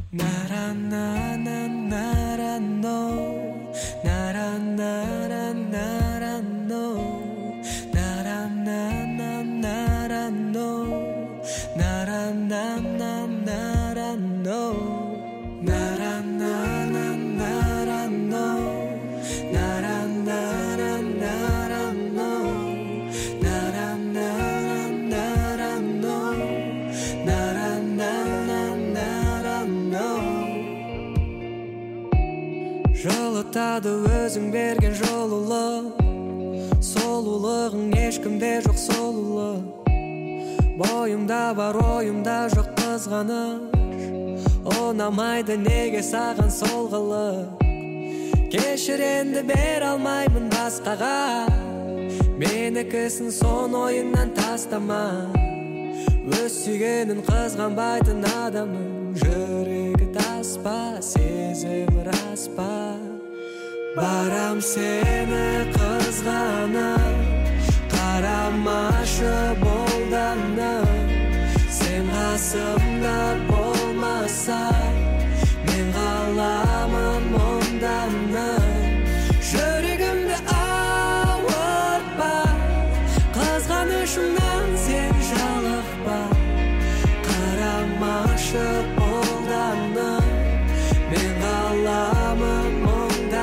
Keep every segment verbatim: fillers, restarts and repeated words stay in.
Жылытады өзің берген жолылық, солулығың ешкімде жоқ солулық. Бойымда бар ойымда жоқ қызғаныш, ұнамайды неге саған сол қылық. Кешір енді бер алмаймын басқаға, менікісін сон ойыңнан тастама. Өз сүйгенін қызғанбайтын адамның жүрегі тас па, сезімі рас па. Барам сені қызғанып, қарамашы болданып. Сен қасымда болмасаң, мен қаламын мұнданып. Жүрегімді ауыртпа, қызғанышымнан сен жалықпа. Қарамашы болданып, мен қаламын мұнданып.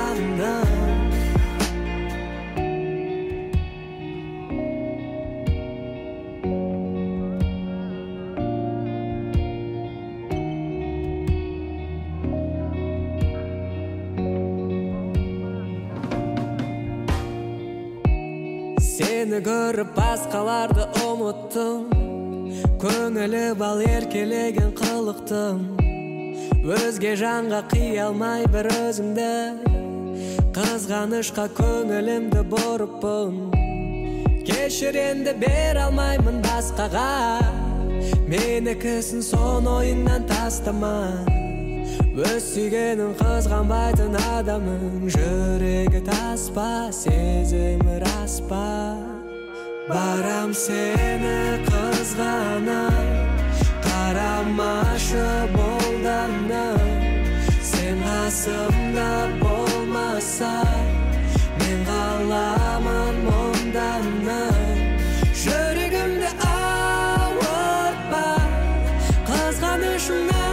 Сені көріп басқаларды ұмыттым, көңілі бал еркелеген қылықтым. Өзге жанға қия алмай бір өзіңді, қызғанышқа көңілімді бұрыппын. Кешір енді бер алмаймын басқаға, менікісін сон ойыңнан тастама. Өз сүйгенін қызғанбайтын адамның жүрегі тас па, сезімі рас па. Барам сені қызғанып, қарамашы болданып. Сен қасымда болмасаң, мен қаламын мұнданып. Жүрегімді ауыртпа, қызғанышымнан